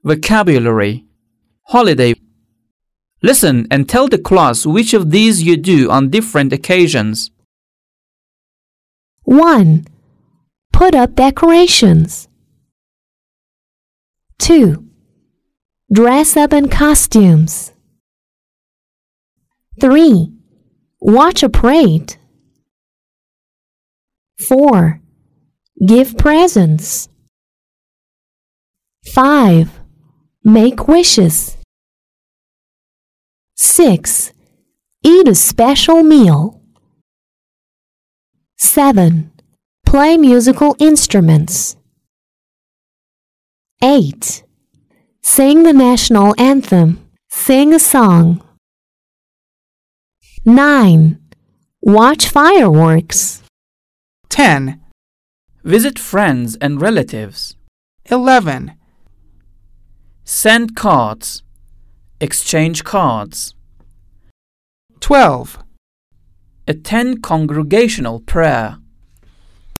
Vocabulary. Holiday. Listen and tell the class which of these you do on different occasions. 1. Put up decorations. 2. Dress up in costumes. 3. Watch a parade. 4. Give presents. 5. Make wishes. 6. Eat a special meal. 7. Play musical instruments. 8. Sing the national anthem. Sing a song. 9. Watch fireworks. 10. Visit friends and relatives. 11. Send cards. Exchange cards. 12. Attend congregational prayer.